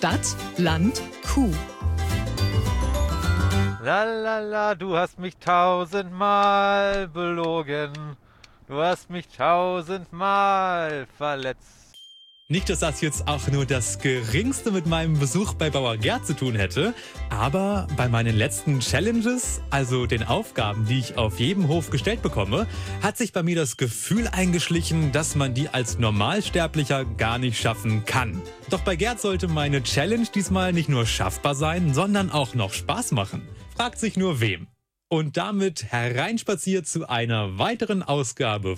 Stadt, Land, Kuh. Lalala, du hast mich 1000-mal belogen. Du hast mich 1000-mal verletzt. Nicht, dass das jetzt auch nur das Geringste mit meinem Besuch bei Bauer Gerd zu tun hätte, aber bei meinen letzten Challenges, also den Aufgaben, die ich auf jedem Hof gestellt bekomme, hat sich bei mir das Gefühl eingeschlichen, dass man die als Normalsterblicher gar nicht schaffen kann. Doch bei Gerd sollte meine Challenge diesmal nicht nur schaffbar sein, sondern auch noch Spaß machen. Fragt sich nur wem. Und damit hereinspaziert zu einer weiteren Ausgabe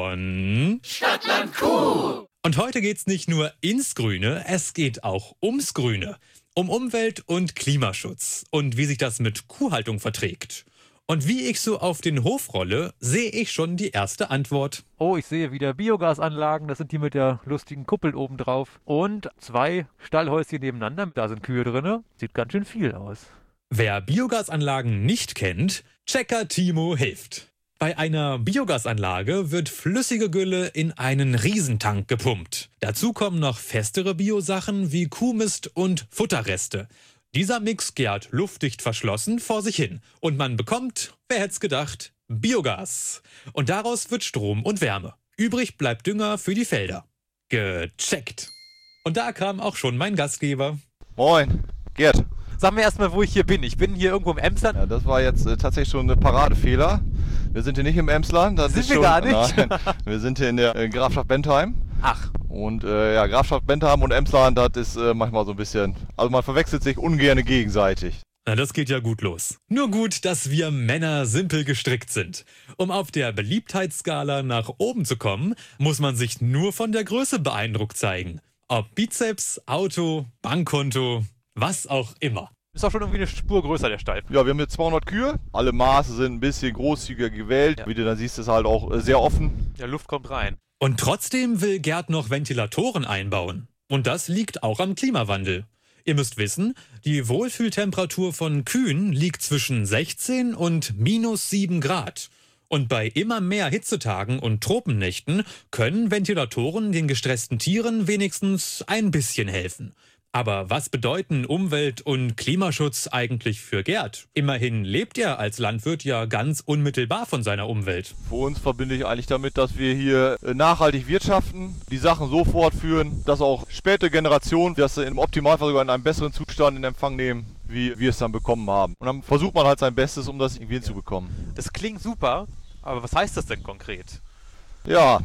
von Stadtland Kuh. Und heute geht's nicht nur ins Grüne, es geht auch ums Grüne. Um Umwelt- und Klimaschutz und wie sich das mit Kuhhaltung verträgt. Und wie ich so auf den Hof rolle, sehe ich schon die erste Antwort. Oh, ich sehe wieder Biogasanlagen, das sind die mit der lustigen Kuppel oben drauf. Und 2 Stallhäuschen nebeneinander, da sind Kühe drin. Sieht ganz schön viel aus. Wer Biogasanlagen nicht kennt, Checker Timo hilft. Bei einer Biogasanlage wird flüssige Gülle in einen Riesentank gepumpt. Dazu kommen noch festere Biosachen wie Kuhmist und Futterreste. Dieser Mix gärt luftdicht verschlossen vor sich hin. Und man bekommt, wer hätt's gedacht, Biogas. Und daraus wird Strom und Wärme. Übrig bleibt Dünger für die Felder. Gecheckt. Und da kam auch schon mein Gastgeber. Moin, Gerd. Sag mir erstmal, wo ich hier bin. Ich bin hier irgendwo im Emsland. Ja, das war jetzt tatsächlich schon ein Paradefehler. Wir sind hier nicht im Emsland. Das Sind ist wir schon, gar nicht? Nein, wir sind hier in der Grafschaft Bentheim. Ach. Und ja, Grafschaft Bentheim und Emsland, das ist manchmal so ein bisschen, also man verwechselt sich ungern gegenseitig. Na, das geht ja gut los. Nur gut, dass wir Männer simpel gestrickt sind. Um auf der Beliebtheitsskala nach oben zu kommen, muss man sich nur von der Größe beeindruckt zeigen. Ob Bizeps, Auto, Bankkonto, was auch immer. Ist auch schon irgendwie eine Spur größer, der Stall. Ja, wir haben jetzt 200 Kühe. Alle Maße sind ein bisschen großzügiger gewählt. Ja. Wie du dann siehst, ist halt auch sehr offen. Ja, Luft kommt rein. Und trotzdem will Gerd noch Ventilatoren einbauen. Und das liegt auch am Klimawandel. Ihr müsst wissen, die Wohlfühltemperatur von Kühen liegt zwischen 16 und -7 Grad. Und bei immer mehr Hitzetagen und Tropennächten können Ventilatoren den gestressten Tieren wenigstens ein bisschen helfen. Aber was bedeuten Umwelt- und Klimaschutz eigentlich für Gerd? Immerhin lebt er als Landwirt ja ganz unmittelbar von seiner Umwelt. Für uns verbinde ich eigentlich damit, dass wir hier nachhaltig wirtschaften, die Sachen so fortführen, dass auch spätere Generationen das im Optimalfall sogar in einem besseren Zustand in Empfang nehmen, wie wir es dann bekommen haben. Und dann versucht man halt sein Bestes, um das irgendwie hinzubekommen. Das klingt super, aber was heißt das denn konkret? Ja,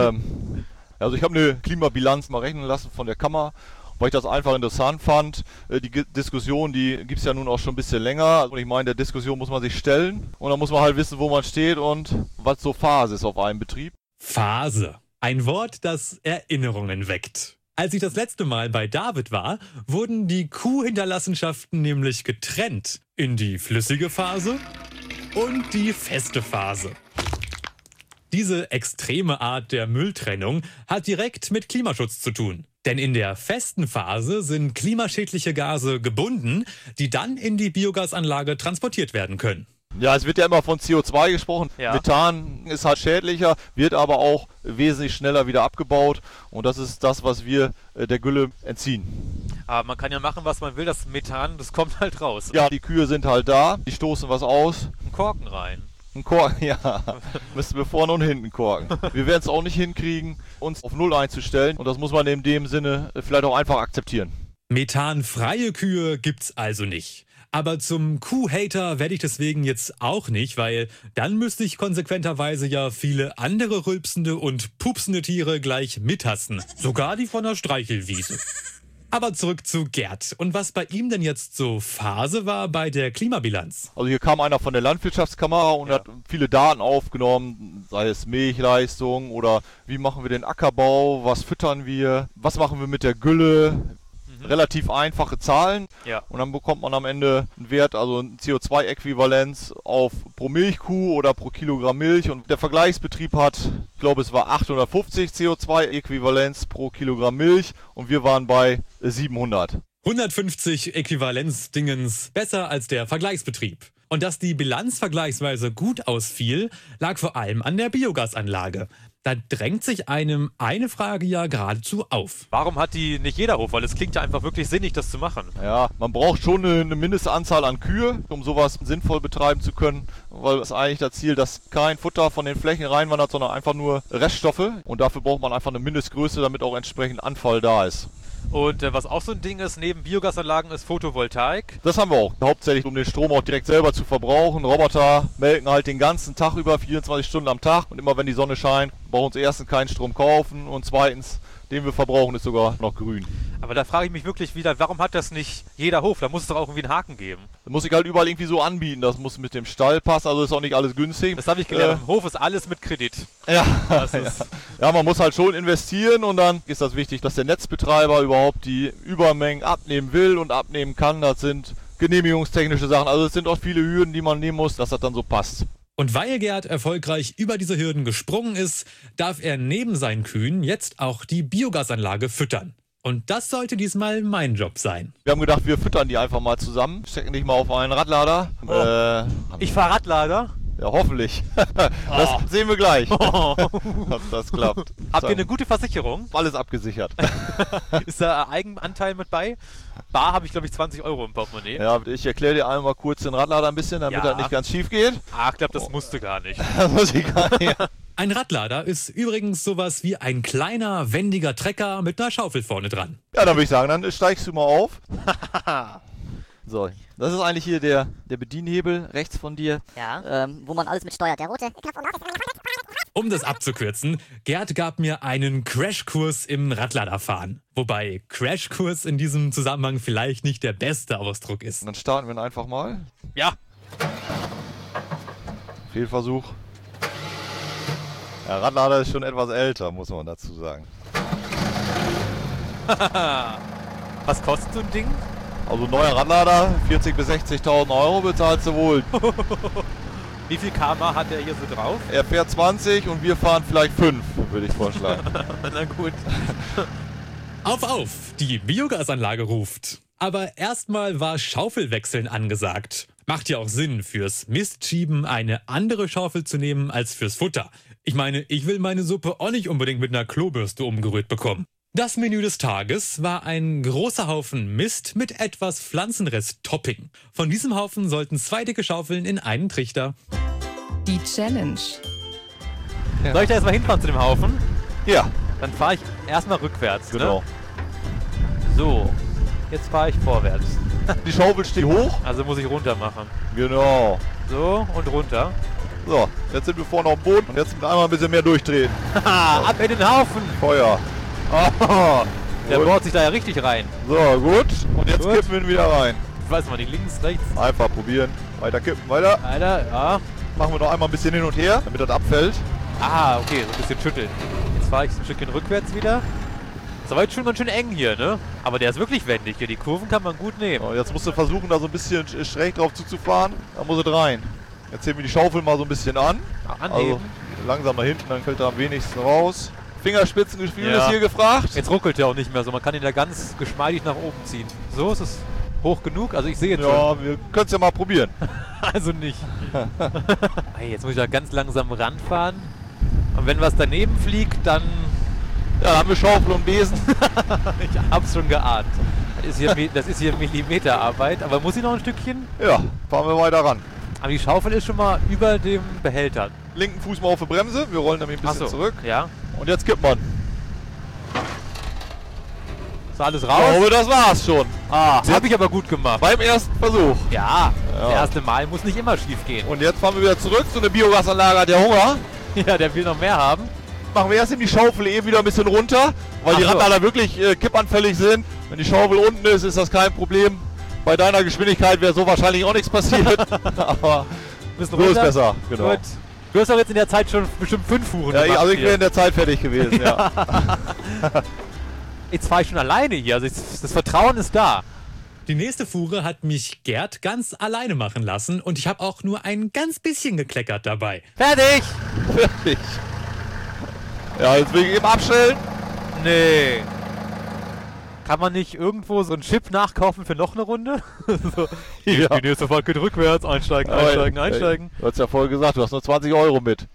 also ich habe eine Klimabilanz mal rechnen lassen von der Kammer, weil ich das einfach interessant fand. Die Diskussion, die gibt es ja nun auch schon ein bisschen länger. Und ich meine, der Diskussion muss man sich stellen. Und dann muss man halt wissen, wo man steht und was so Phase ist auf einem Betrieb. Phase. Ein Wort, das Erinnerungen weckt. Als ich das letzte Mal bei David war, wurden die Kuhhinterlassenschaften nämlich getrennt in die flüssige Phase und die feste Phase. Diese extreme Art der Mülltrennung hat direkt mit Klimaschutz zu tun. Denn in der festen Phase sind klimaschädliche Gase gebunden, die dann in die Biogasanlage transportiert werden können. Ja, es wird ja immer von CO2 gesprochen. Ja. Methan ist halt schädlicher, wird aber auch wesentlich schneller wieder abgebaut. Und das ist das, was wir der Gülle entziehen. Aber man kann ja machen, was man will. Das Methan, das kommt halt raus. Ja, die Kühe sind halt da, die stoßen was aus. Ein Korken rein. Ein Korken, ja. Müssen wir vorne und hinten korken. Wir werden es auch nicht hinkriegen, uns auf Null einzustellen. Und das muss man in dem Sinne vielleicht auch einfach akzeptieren. Methanfreie Kühe gibt's also nicht. Aber zum Kuhhater werde ich deswegen jetzt auch nicht, weil dann müsste ich konsequenterweise ja viele andere rülpsende und pupsende Tiere gleich mithassen. Sogar die von der Streichelwiese. Aber zurück zu Gerd. Und was bei ihm denn jetzt so Phase war bei der Klimabilanz? Also hier kam einer von der Landwirtschaftskammer und hat viele Daten aufgenommen, sei es Milchleistung oder wie machen wir den Ackerbau, was füttern wir, was machen wir mit der Gülle. Relativ einfache Zahlen. Ja. Und dann bekommt man am Ende einen Wert, also ein CO2-Äquivalenz auf pro Milchkuh oder pro Kilogramm Milch. Und der Vergleichsbetrieb hat, ich glaube es war 850 CO2-Äquivalenz pro Kilogramm Milch und wir waren bei 700. 150 Äquivalenzdingens besser als der Vergleichsbetrieb. Und dass die Bilanz vergleichsweise gut ausfiel, lag vor allem an der Biogasanlage. Da drängt sich einem eine Frage ja geradezu auf. Warum hat die nicht jeder Hof? Weil es klingt ja einfach wirklich sinnig, das zu machen. Ja, man braucht schon eine Mindestanzahl an Kühe, um sowas sinnvoll betreiben zu können, weil es eigentlich das Ziel, dass kein Futter von den Flächen reinwandert, sondern einfach nur Reststoffe. Und dafür braucht man einfach eine Mindestgröße, damit auch entsprechend Anfall da ist. Und was auch so ein Ding ist, neben Biogasanlagen ist Photovoltaik. Das haben wir auch. Hauptsächlich, um den Strom auch direkt selber zu verbrauchen. Roboter melken halt den ganzen Tag über, 24 Stunden am Tag. Und immer wenn die Sonne scheint, brauchen wir uns erstens keinen Strom kaufen und zweitens, den wir verbrauchen, ist sogar noch grün. Aber da frage ich mich wirklich wieder, warum hat das nicht jeder Hof? Da muss es doch auch irgendwie einen Haken geben. Das muss ich halt überall irgendwie so anbieten. Das muss mit dem Stall passen, also ist auch nicht alles günstig. Das habe ich gelernt. Im Hof ist alles mit Kredit. Ja. Das ist Ja, man muss halt schon investieren und dann ist das wichtig, dass der Netzbetreiber überhaupt die Übermengen abnehmen will und abnehmen kann. Das sind genehmigungstechnische Sachen. Also es sind auch viele Hürden, die man nehmen muss, dass das dann so passt. Und weil Gerd erfolgreich über diese Hürden gesprungen ist, darf er neben seinen Kühen jetzt auch die Biogasanlage füttern. Und das sollte diesmal mein Job sein. Wir haben gedacht, wir füttern die einfach mal zusammen. Stecken dich mal auf einen Radlader. ich fahre Radlader. Ja, hoffentlich. Das sehen wir gleich, ob das klappt. Habt ihr eine gute Versicherung? Alles abgesichert. Ist da Eigenanteil mit bei? Bar habe ich, glaube ich, 20 Euro im Portemonnaie. Ja, ich erkläre dir einmal kurz den Radlader ein bisschen, damit das nicht ganz schief geht. Ach, ich glaube, das musste gar nicht. Das muss ich gar nicht. Ein Radlader ist übrigens sowas wie ein kleiner, wendiger Trecker mit einer Schaufel vorne dran. Ja, dann würde ich sagen, dann steigst du mal auf. So, das ist eigentlich hier der Bedienhebel rechts von dir. Ja. Wo man alles mit steuert. Der rote. Um das abzukürzen, Gerd gab mir einen Crashkurs im Radladerfahren. Wobei Crashkurs in diesem Zusammenhang vielleicht nicht der beste Ausdruck ist. Und dann starten wir ihn einfach mal. Ja. Fehlversuch. Der Radlader ist schon etwas älter, muss man dazu sagen. Was kostet so ein Ding? Also neuer Radlader, 40.000 bis 60.000 Euro bezahlst du wohl. Wie viel km/h hat er hier so drauf? Er fährt 20 und wir fahren vielleicht 5, würde ich vorschlagen. Na gut. Auf, die Biogasanlage ruft. Aber erstmal war Schaufelwechseln angesagt. Macht ja auch Sinn, fürs Mistschieben eine andere Schaufel zu nehmen als fürs Futter. Ich meine, ich will meine Suppe auch nicht unbedingt mit einer Klobürste umgerührt bekommen. Das Menü des Tages war ein großer Haufen Mist mit etwas Pflanzenrest-Topping. Von diesem Haufen sollten 2 dicke Schaufeln in einen Trichter. Die Challenge. Ja. Soll ich da erstmal hinfahren zu dem Haufen? Ja, Dann fahre ich erstmal rückwärts. genau. Ne? So, jetzt fahre ich vorwärts. Die Schaufel steht hoch. Also muss ich runter machen. Genau. So, und runter. So, jetzt sind wir vorne auf dem Boden und jetzt einmal ein bisschen mehr durchdrehen. Haha, ab in den Haufen. Feuer. Oh, der Gut. bohrt sich da ja richtig rein. So, gut. Und jetzt Gut. kippen wir ihn wieder rein. Ich weiß mal nicht, links, rechts. Einfach probieren. Weiter kippen, weiter. Alter, ja. Machen wir noch einmal ein bisschen hin und her, damit das abfällt. Ah, okay, so ein bisschen schütteln. Jetzt fahre ich ein Stückchen rückwärts wieder. Ist aber jetzt schon ganz schön eng hier, ne? Aber der ist wirklich wendig hier. Die Kurven kann man gut nehmen. So, jetzt musst du versuchen, da so ein bisschen schräg drauf zuzufahren. Da muss es rein. Jetzt heben wir die Schaufel mal so ein bisschen an. Anheben. Also langsam nach hinten, dann fällt er am wenigsten raus. Fingerspitzengefühl Ja. ist hier gefragt. Jetzt ruckelt der auch nicht mehr so. Man kann ihn da ganz geschmeidig nach oben ziehen. So ist es hoch genug. Also ich sehe jetzt Ja, wir können es ja mal probieren. schon. Also nicht. Hey, jetzt muss ich da ganz langsam ranfahren. Und wenn was daneben fliegt, dann... Ja, dann haben wir Schaufel und Besen. Ich hab's schon geahnt. Das ist hier Millimeterarbeit. Aber muss ich noch ein Stückchen? Ja, fahren wir weiter ran. Aber die Schaufel ist schon mal über dem Behälter. Linken Fuß mal auf die Bremse. Wir rollen nämlich ein bisschen zurück. Ja. Und jetzt kippt man. Ist alles Ich raus? glaube, das war's schon. Ah, das habe ich aber gut gemacht. Beim ersten Versuch. Ja, Ja. das erste Mal muss nicht immer schief gehen. Und jetzt fahren wir wieder zurück. So eine Biogasanlage hat der Hunger. Ja, der will noch mehr haben. Machen wir erst eben die Schaufel eben wieder ein bisschen runter, weil die Ach so. Radlader wirklich kippanfällig sind. Wenn die Schaufel unten ist, ist das kein Problem. Bei deiner Geschwindigkeit wäre so wahrscheinlich auch nichts passiert. Aber Müssen so ist besser. Genau. Gut. Du hast doch jetzt in der Zeit schon bestimmt 5 Fuhren Ja, gemacht also ich hier. wäre in der Zeit fertig gewesen. Ja. Jetzt fahre ich schon alleine hier. Also das Vertrauen ist da. Die nächste Fuhre hat mich Gerd ganz alleine machen lassen und ich habe auch nur ein ganz bisschen gekleckert dabei. Fertig! Fertig. Ja, jetzt will ich eben abstellen. Nee. Kann man nicht irgendwo so einen Chip nachkaufen für noch eine Runde? So, Ja. die nächste Fahrt geht rückwärts. Einsteigen, einsteigen, einsteigen. Du hast ja vorher gesagt, du hast nur 20 Euro mit.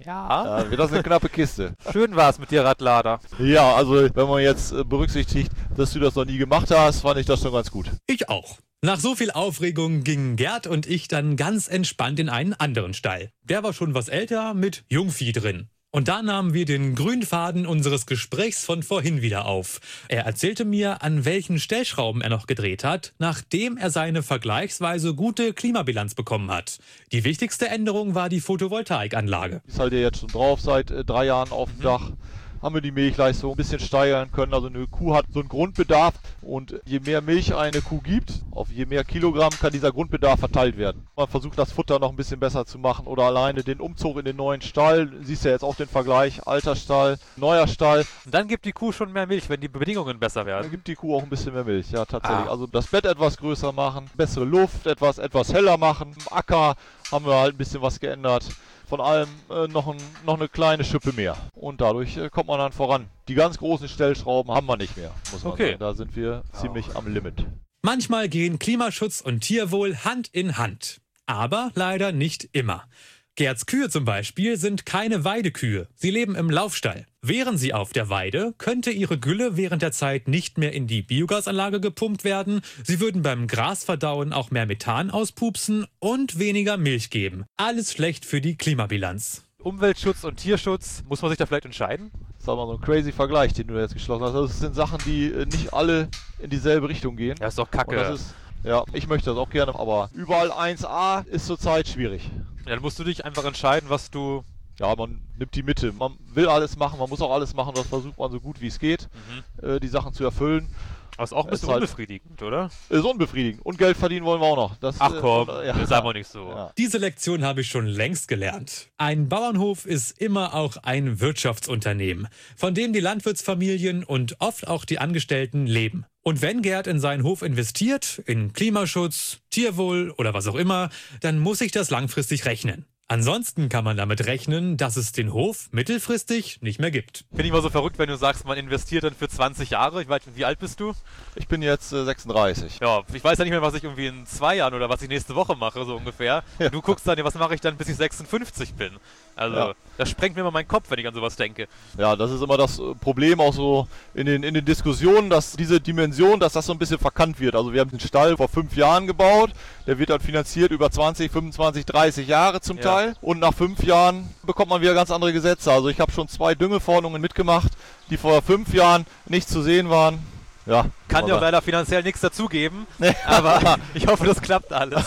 Ja. Wird das eine knappe Kiste. Schön war's mit dir, Radlader. Ja, also wenn man jetzt berücksichtigt, dass du das noch nie gemacht hast, fand ich das schon ganz gut. Ich auch. Nach so viel Aufregung gingen Gerd und ich dann ganz entspannt in einen anderen Stall. Der war schon was älter, mit Jungvieh drin. Und da nahmen wir den grünen Faden unseres Gesprächs von vorhin wieder auf. Er erzählte mir, an welchen Stellschrauben er noch gedreht hat, nachdem er seine vergleichsweise gute Klimabilanz bekommen hat. Die wichtigste Änderung war die Photovoltaikanlage. Ist halt ja jetzt schon drauf, seit 3 Jahren auf dem Dach. Haben wir die Milchleistung ein bisschen steigern können. Also eine Kuh hat so einen Grundbedarf und je mehr Milch eine Kuh gibt, auf je mehr Kilogramm kann dieser Grundbedarf verteilt werden. Man versucht das Futter noch ein bisschen besser zu machen oder alleine den Umzug in den neuen Stall. Siehst ja jetzt auch den Vergleich, alter Stall, neuer Stall. Und dann gibt die Kuh schon mehr Milch, wenn die Bedingungen besser Dann werden. gibt die Kuh auch ein bisschen mehr Milch, ja tatsächlich. Also das Bett etwas größer machen, bessere Luft, etwas heller machen. Im Acker haben wir halt ein bisschen was geändert. Von allem noch eine kleine Schippe mehr. Und dadurch kommt man dann voran. Die ganz großen Stellschrauben haben wir nicht mehr, muss man sagen. Da sind wir ziemlich am Limit. Manchmal gehen Klimaschutz und Tierwohl Hand in Hand. Aber leider nicht immer. Gerds Kühe zum Beispiel sind keine Weidekühe. Sie leben im Laufstall. Wären sie auf der Weide, könnte ihre Gülle während der Zeit nicht mehr in die Biogasanlage gepumpt werden. Sie würden beim Grasverdauen auch mehr Methan auspupsen und weniger Milch geben. Alles schlecht für die Klimabilanz. Umweltschutz und Tierschutz, muss man sich da vielleicht entscheiden? Das ist aber so ein crazy Vergleich, den du jetzt geschlossen hast. Das sind Sachen, die nicht alle in dieselbe Richtung gehen. Ja, ist doch kacke. Und das ist, ja, ich möchte das auch gerne, aber überall 1A ist zurzeit schwierig. Ja, dann musst du dich einfach entscheiden, was du... Ja, man nimmt die Mitte. Man will alles machen, man muss auch alles machen, das versucht man so gut wie es geht, die Sachen zu erfüllen. Aber ist auch ein bisschen halt unbefriedigend, oder? Ist unbefriedigend. Und Geld verdienen wollen wir auch noch. Das, Ach komm, ja. das sagen wir nicht so. Ja. Diese Lektion habe ich schon längst gelernt. Ein Bauernhof ist immer auch ein Wirtschaftsunternehmen, von dem die Landwirtsfamilien und oft auch die Angestellten leben. Und wenn Gerd in seinen Hof investiert, in Klimaschutz, Tierwohl oder was auch immer, dann muss sich das langfristig rechnen. Ansonsten kann man damit rechnen, dass es den Hof mittelfristig nicht mehr gibt. Finde ich mal so verrückt, wenn du sagst, man investiert dann für 20 Jahre. Ich weiß, wie alt bist du? Ich bin jetzt 36. Ja, ich weiß ja nicht mehr, was ich irgendwie in 2 Jahren oder was ich nächste Woche mache, so ungefähr. Ja. Und du guckst dann, ja, was mache ich dann, bis ich 56 bin? Also, Ja. das sprengt mir immer meinen Kopf, wenn ich an sowas denke. Ja, das ist immer das Problem auch so in den Diskussionen, dass diese Dimension, dass das so ein bisschen verkannt wird. Also wir haben den Stall vor 5 Jahren gebaut, der wird dann finanziert über 20, 25, 30 Jahre zum Ja. Teil. Und nach 5 Jahren bekommt man wieder ganz andere Gesetze. Also ich habe schon 2 Düngeverordnungen mitgemacht, die vor 5 Jahren nicht zu sehen waren. Ja, Kann dir auch aber- leider finanziell nichts dazugeben, aber ich hoffe, das klappt alles.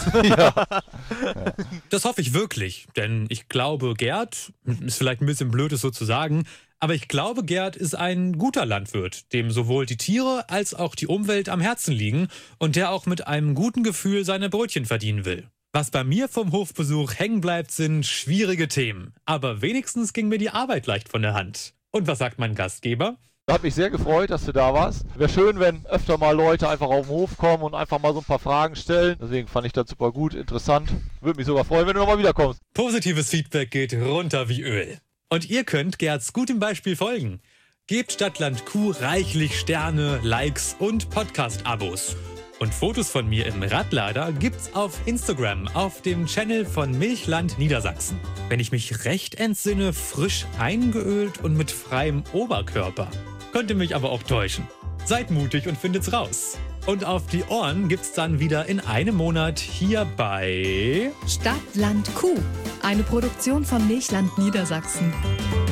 Das hoffe ich wirklich, denn ich glaube, Gerd, ist vielleicht ein bisschen blöd, es so zu sagen, aber ich glaube, Gerd ist ein guter Landwirt, dem sowohl die Tiere als auch die Umwelt am Herzen liegen und der auch mit einem guten Gefühl seine Brötchen verdienen will. Was bei mir vom Hofbesuch hängen bleibt, sind schwierige Themen. Aber wenigstens ging mir die Arbeit leicht von der Hand. Und was sagt mein Gastgeber? Hat mich sehr gefreut, dass du da warst. Wäre schön, wenn öfter mal Leute einfach auf den Hof kommen und einfach mal so ein paar Fragen stellen. Deswegen fand ich das super gut, interessant. Würde mich sogar freuen, wenn du nochmal wiederkommst. Positives Feedback geht runter wie Öl. Und ihr könnt Gerds gutem Beispiel folgen. Gebt Stadtland Kuh reichlich Sterne, Likes und Podcast-Abos. Und Fotos von mir im Radlader gibt's auf Instagram, auf dem Channel von Milchland Niedersachsen. Wenn ich mich recht entsinne, frisch eingeölt und mit freiem Oberkörper. Könnte mich aber auch täuschen. Seid mutig und findet's raus. Und auf die Ohren gibt's dann wieder in einem Monat hier bei... Stadt, Land, Kuh. Eine Produktion von Milchland Niedersachsen.